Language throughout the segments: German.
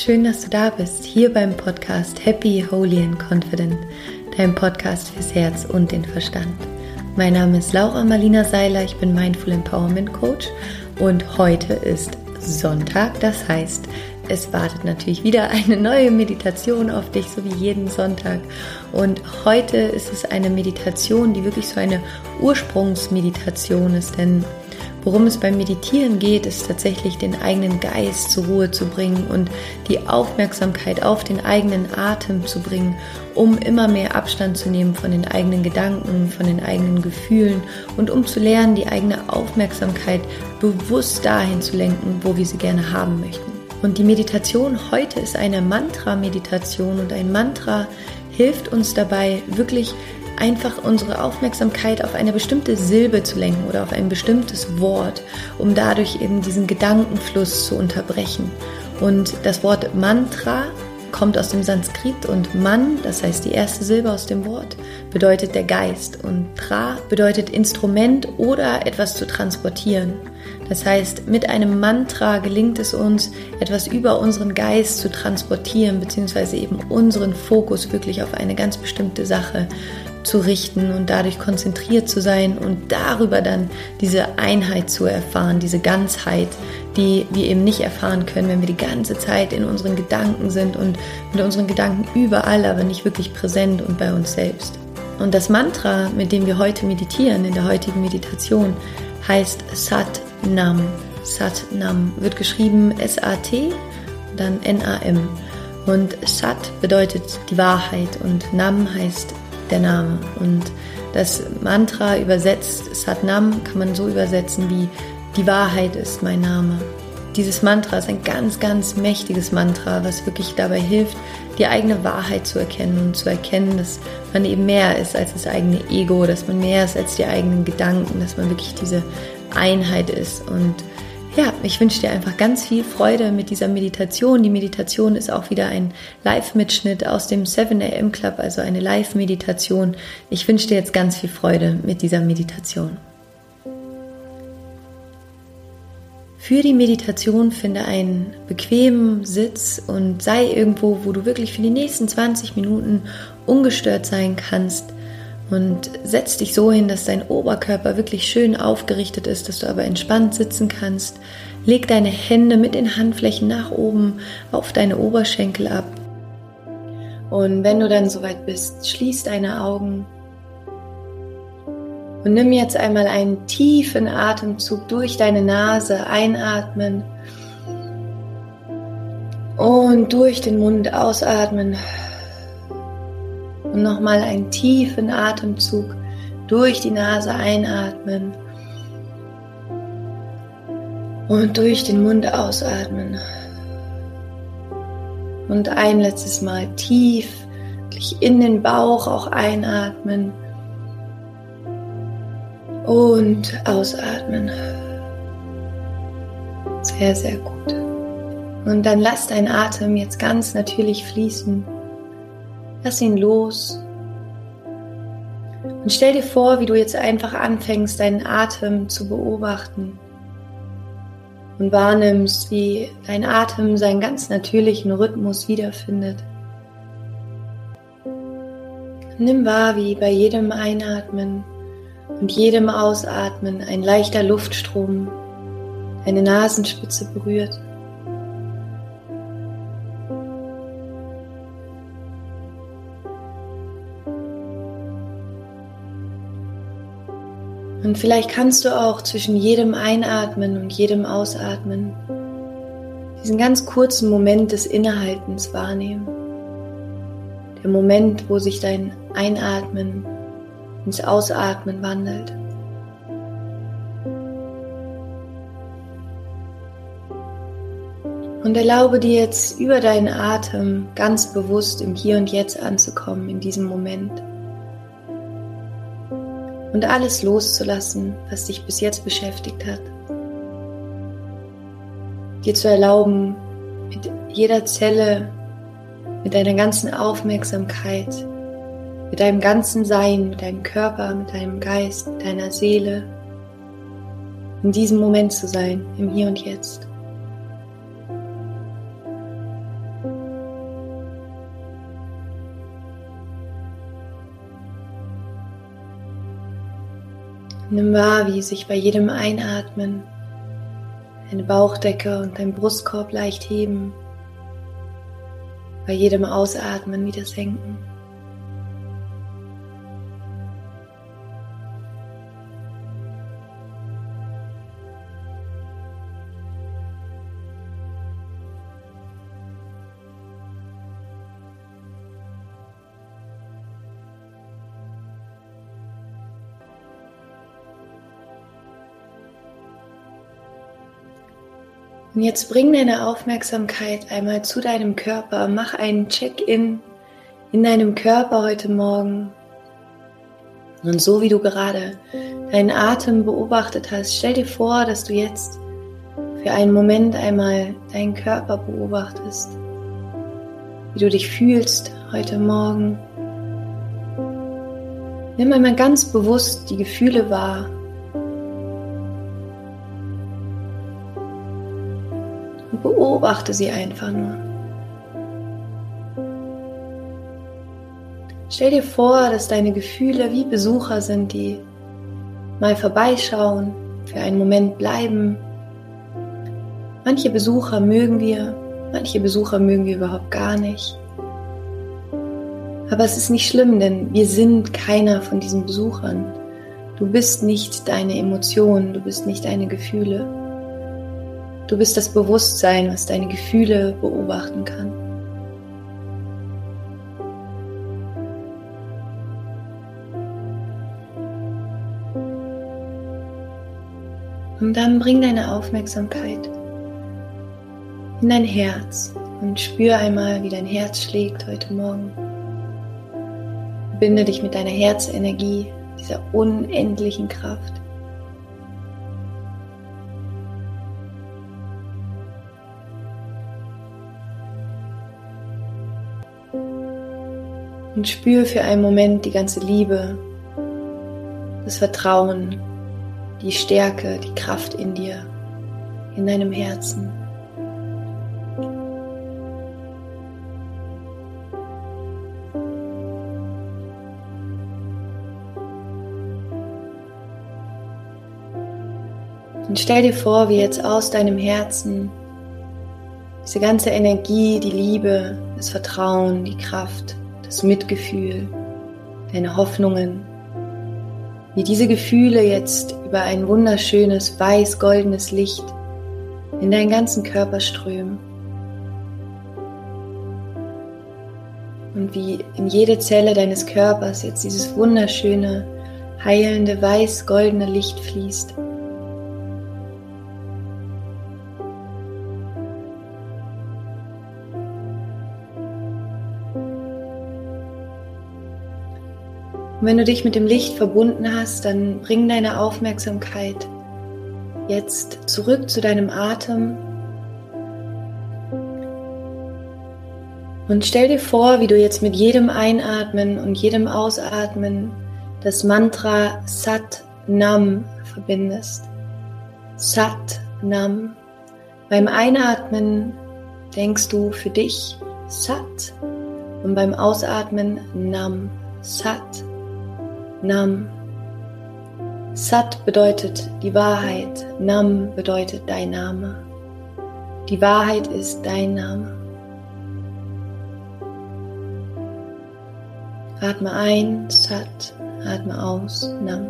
schön, dass du da bist, hier beim Podcast Happy, Holy and Confident, dein Podcast fürs Herz und den Verstand. Mein Name ist Laura Marlina Seiler, ich bin Mindful Empowerment Coach und heute ist Sonntag, das heißt, es wartet natürlich wieder eine neue Meditation auf dich, so wie jeden Sonntag. Und heute ist es eine Meditation, die wirklich so eine Ursprungsmeditation ist, denn worum es beim Meditieren geht, ist tatsächlich den eigenen Geist zur Ruhe zu bringen und die Aufmerksamkeit auf den eigenen Atem zu bringen, um immer mehr Abstand zu nehmen von den eigenen Gedanken, von den eigenen Gefühlen und um zu lernen, die eigene Aufmerksamkeit bewusst dahin zu lenken, wo wir sie gerne haben möchten. Und die Meditation heute ist eine Mantra-Meditation und ein Mantra hilft uns dabei, wirklich einfach unsere Aufmerksamkeit auf eine bestimmte Silbe zu lenken oder auf ein bestimmtes Wort, um dadurch eben diesen Gedankenfluss zu unterbrechen. Und das Wort Mantra kommt aus dem Sanskrit und Man, das heißt die erste Silbe aus dem Wort, bedeutet der Geist und Tra bedeutet Instrument oder etwas zu transportieren. Das heißt, mit einem Mantra gelingt es uns, etwas über unseren Geist zu transportieren, beziehungsweise eben unseren Fokus wirklich auf eine ganz bestimmte Sache zu richten und dadurch konzentriert zu sein und darüber dann diese Einheit zu erfahren, diese Ganzheit, die wir eben nicht erfahren können, wenn wir die ganze Zeit in unseren Gedanken sind und mit unseren Gedanken überall, aber nicht wirklich präsent und bei uns selbst. Und das Mantra, mit dem wir heute meditieren, in der heutigen Meditation, heißt Sat Nam. Sat Nam wird geschrieben S-A-T, dann N-A-M. Und Sat bedeutet die Wahrheit und Nam heißt der Name. Und das Mantra übersetzt, Sat Nam, kann man so übersetzen wie die Wahrheit ist mein Name. Dieses Mantra ist ein ganz, ganz mächtiges Mantra, was wirklich dabei hilft, die eigene Wahrheit zu erkennen und zu erkennen, dass man eben mehr ist als das eigene Ego, dass man mehr ist als die eigenen Gedanken, dass man wirklich diese Einheit ist. Und ja, ich wünsche dir einfach ganz viel Freude mit dieser Meditation. Die Meditation ist auch wieder ein Live-Mitschnitt aus dem 7 AM Club, also eine Live-Meditation. Ich wünsche dir jetzt ganz viel Freude mit dieser Meditation. Für die Meditation finde einen bequemen Sitz und sei irgendwo, wo du wirklich für die nächsten 20 Minuten ungestört sein kannst. Und setz dich so hin, dass dein Oberkörper wirklich schön aufgerichtet ist, dass du aber entspannt sitzen kannst. Leg deine Hände mit den Handflächen nach oben auf deine Oberschenkel ab. Und wenn du dann soweit bist, schließ deine Augen und nimm jetzt einmal einen tiefen Atemzug durch deine Nase, einatmen und durch den Mund ausatmen. Und nochmal einen tiefen Atemzug durch die Nase einatmen und durch den Mund ausatmen. Und ein letztes Mal tief in den Bauch auch einatmen und ausatmen. Sehr, sehr gut. Und dann lass deinen Atem jetzt ganz natürlich fließen. Lass ihn los und stell dir vor, wie du jetzt einfach anfängst, deinen Atem zu beobachten und wahrnimmst, wie dein Atem seinen ganz natürlichen Rhythmus wiederfindet. Nimm wahr, wie bei jedem Einatmen und jedem Ausatmen ein leichter Luftstrom deine Nasenspitze berührt. Und vielleicht kannst du auch zwischen jedem Einatmen und jedem Ausatmen diesen ganz kurzen Moment des Innehaltens wahrnehmen. Der Moment, wo sich dein Einatmen ins Ausatmen wandelt. Und erlaube dir jetzt über deinen Atem ganz bewusst im Hier und Jetzt anzukommen, in diesem Moment. Und alles loszulassen, was dich bis jetzt beschäftigt hat. Dir zu erlauben, mit jeder Zelle, mit deiner ganzen Aufmerksamkeit, mit deinem ganzen Sein, mit deinem Körper, mit deinem Geist, mit deiner Seele, in diesem Moment zu sein, im Hier und Jetzt. Nimm wahr, wie sich bei jedem Einatmen deine Bauchdecke und dein Brustkorb leicht heben, bei jedem Ausatmen wieder senken. Und jetzt bring deine Aufmerksamkeit einmal zu deinem Körper. Mach einen Check-in in deinem Körper heute Morgen. Und so wie du gerade deinen Atem beobachtet hast, stell dir vor, dass du jetzt für einen Moment einmal deinen Körper beobachtest. Wie du dich fühlst heute Morgen. Nimm einmal ganz bewusst die Gefühle wahr. Und beobachte sie einfach nur. Stell dir vor, dass deine Gefühle wie Besucher sind, die mal vorbeischauen, für einen Moment bleiben. Manche Besucher mögen wir überhaupt gar nicht. Aber es ist nicht schlimm, denn wir sind keiner von diesen Besuchern. Du bist nicht deine Emotionen, du bist nicht deine Gefühle. Du bist das Bewusstsein, was deine Gefühle beobachten kann. Und dann bring deine Aufmerksamkeit in dein Herz und spür einmal, wie dein Herz schlägt heute Morgen. Verbinde dich mit deiner Herzenergie, dieser unendlichen Kraft. Und spür für einen Moment die ganze Liebe, das Vertrauen, die Stärke, die Kraft in dir, in deinem Herzen. Und stell dir vor, wie jetzt aus deinem Herzen diese ganze Energie, die Liebe, das Vertrauen, die Kraft, das Mitgefühl, deine Hoffnungen, wie diese Gefühle jetzt über ein wunderschönes, weiß-goldenes Licht in deinen ganzen Körper strömen. Und wie in jede Zelle deines Körpers jetzt dieses wunderschöne, heilende, weiß-goldene Licht fließt. Und wenn du dich mit dem Licht verbunden hast, dann bring deine Aufmerksamkeit jetzt zurück zu deinem Atem und stell dir vor, wie du jetzt mit jedem Einatmen und jedem Ausatmen das Mantra Sat Nam verbindest. Sat Nam. Beim Einatmen denkst du für dich Sat und beim Ausatmen Nam. Sat Nam. Sat bedeutet die Wahrheit, Nam bedeutet dein Name. Die Wahrheit ist dein Name. Atme ein, Sat, atme aus, Nam.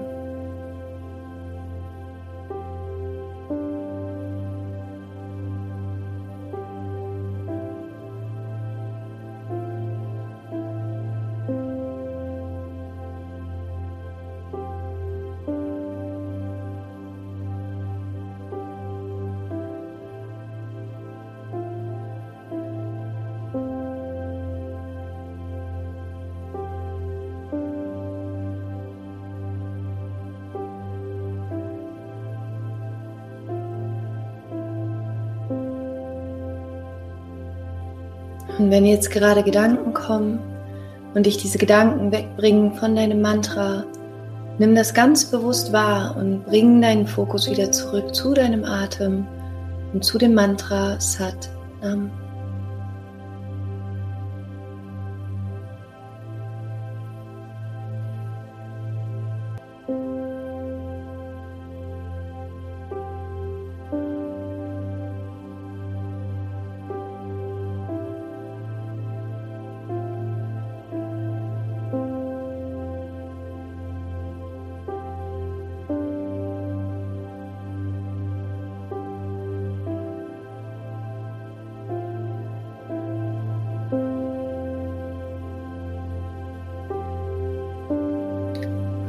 Und wenn jetzt gerade Gedanken kommen und dich diese Gedanken wegbringen von deinem Mantra, nimm das ganz bewusst wahr und bring deinen Fokus wieder zurück zu deinem Atem und zu dem Mantra Sat Nam.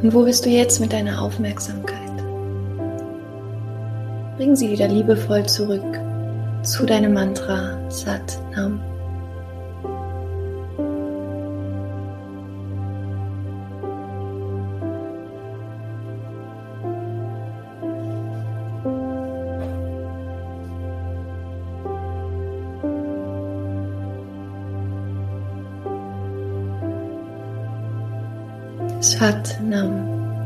Und wo bist du jetzt mit deiner Aufmerksamkeit? Bring sie wieder liebevoll zurück zu deinem Mantra Sat Nam. Sat Nam.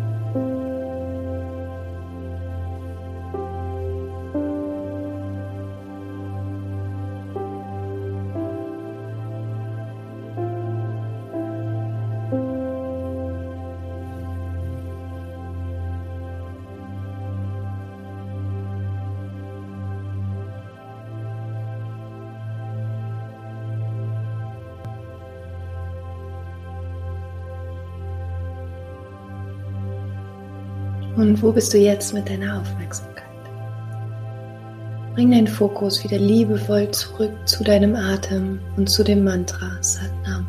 Und wo bist du jetzt mit deiner Aufmerksamkeit? Bring deinen Fokus wieder liebevoll zurück zu deinem Atem und zu dem Mantra Sat Nam.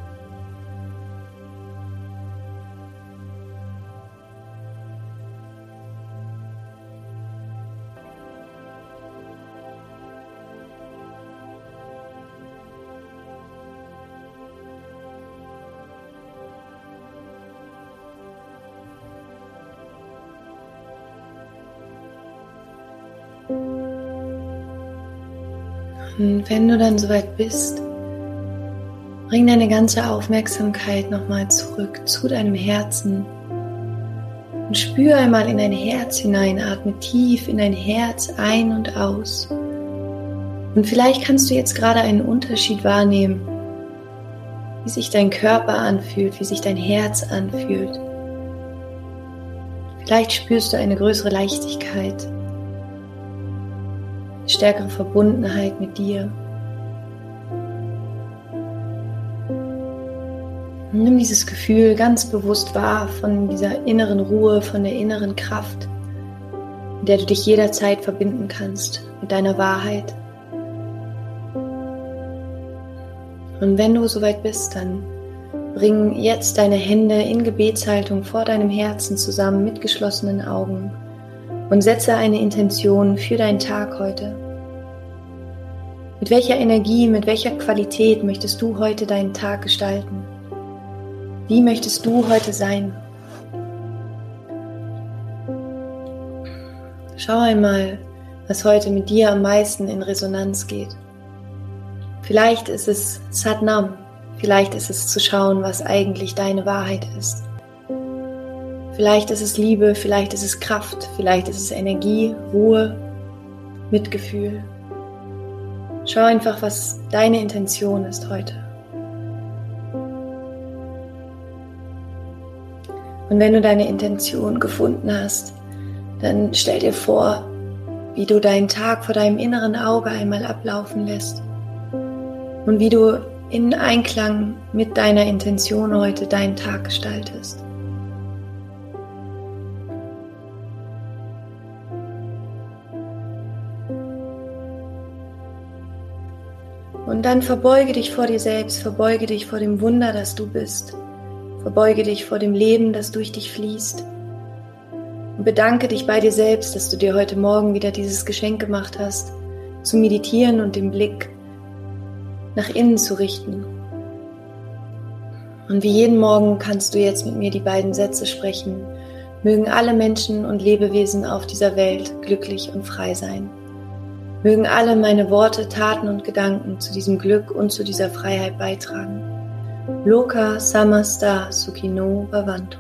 Und wenn du dann soweit bist, bring deine ganze Aufmerksamkeit nochmal zurück zu deinem Herzen und spür einmal in dein Herz hinein, atme tief in dein Herz ein und aus. Und vielleicht kannst du jetzt gerade einen Unterschied wahrnehmen, wie sich dein Körper anfühlt, wie sich dein Herz anfühlt. Vielleicht spürst du eine größere Leichtigkeit, stärkere Verbundenheit mit dir. Nimm dieses Gefühl ganz bewusst wahr von dieser inneren Ruhe, von der inneren Kraft, mit der du dich jederzeit verbinden kannst, mit deiner Wahrheit. Und wenn du soweit bist, dann bring jetzt deine Hände in Gebetshaltung vor deinem Herzen zusammen mit geschlossenen Augen und setze eine Intention für deinen Tag heute. Mit welcher Energie, mit welcher Qualität möchtest du heute deinen Tag gestalten? Wie möchtest du heute sein? Schau einmal, was heute mit dir am meisten in Resonanz geht. Vielleicht ist es Sat Nam, vielleicht ist es zu schauen, was eigentlich deine Wahrheit ist. Vielleicht ist es Liebe, vielleicht ist es Kraft, vielleicht ist es Energie, Ruhe, Mitgefühl. Schau einfach, was deine Intention ist heute. Und wenn du deine Intention gefunden hast, dann stell dir vor, wie du deinen Tag vor deinem inneren Auge einmal ablaufen lässt und wie du in Einklang mit deiner Intention heute deinen Tag gestaltest. Und dann verbeuge dich vor dir selbst, verbeuge dich vor dem Wunder, das du bist. Verbeuge dich vor dem Leben, das durch dich fließt. Und bedanke dich bei dir selbst, dass du dir heute Morgen wieder dieses Geschenk gemacht hast, zu meditieren und den Blick nach innen zu richten. Und wie jeden Morgen kannst du jetzt mit mir die beiden Sätze sprechen. Mögen alle Menschen und Lebewesen auf dieser Welt glücklich und frei sein. Mögen alle meine Worte, Taten und Gedanken zu diesem Glück und zu dieser Freiheit beitragen. Loka Samasta Sukhino Bhavantu.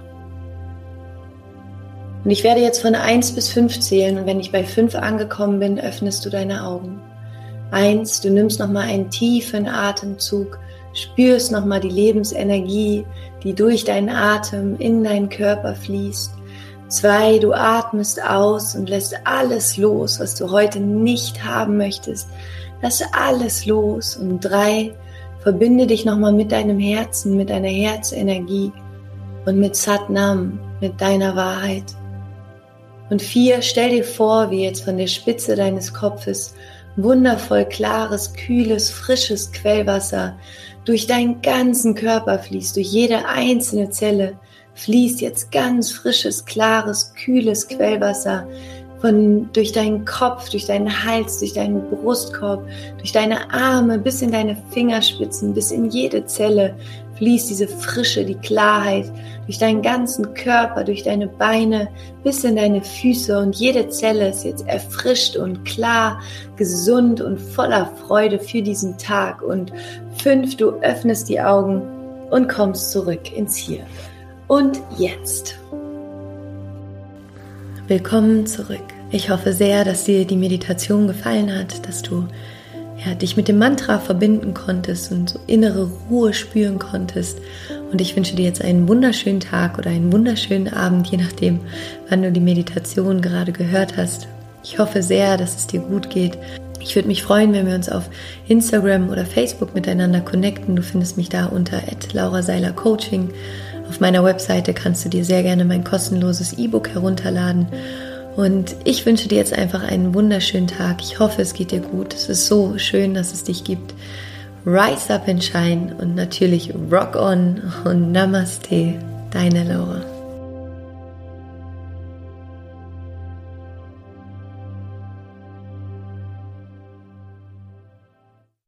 Und ich werde jetzt von 1 bis 5 zählen und wenn ich bei 5 angekommen bin, öffnest du deine Augen. 1, du nimmst nochmal einen tiefen Atemzug, spürst nochmal die Lebensenergie, die durch deinen Atem in deinen Körper fließt. 2, du atmest aus und lässt alles los, was du heute nicht haben möchtest. Lass alles los. Und 3, verbinde dich nochmal mit deinem Herzen, mit deiner Herzenergie und mit Sat Nam, mit deiner Wahrheit. Und 4, stell dir vor, wie jetzt von der Spitze deines Kopfes wundervoll klares, kühles, frisches Quellwasser durch deinen ganzen Körper fließt, durch jede einzelne Zelle, fließt jetzt ganz frisches, klares, kühles Quellwasser durch deinen Kopf, durch deinen Hals, durch deinen Brustkorb, durch deine Arme, bis in deine Fingerspitzen, bis in jede Zelle fließt diese Frische, die Klarheit durch deinen ganzen Körper, durch deine Beine, bis in deine Füße und jede Zelle ist jetzt erfrischt und klar, gesund und voller Freude für diesen Tag. Und 5, du öffnest die Augen und kommst zurück ins Hier und Jetzt. Willkommen zurück. Ich hoffe sehr, dass dir die Meditation gefallen hat, dass du dich mit dem Mantra verbinden konntest und so innere Ruhe spüren konntest. Und ich wünsche dir jetzt einen wunderschönen Tag oder einen wunderschönen Abend, je nachdem, wann du die Meditation gerade gehört hast. Ich hoffe sehr, dass es dir gut geht. Ich würde mich freuen, wenn wir uns auf Instagram oder Facebook miteinander connecten. Du findest mich da unter @lauraseilercoaching. Auf meiner Webseite kannst du dir sehr gerne mein kostenloses E-Book herunterladen. Und ich wünsche dir jetzt einfach einen wunderschönen Tag. Ich hoffe, es geht dir gut. Es ist so schön, dass es dich gibt. Rise up and shine und natürlich rock on und Namaste, deine Laura.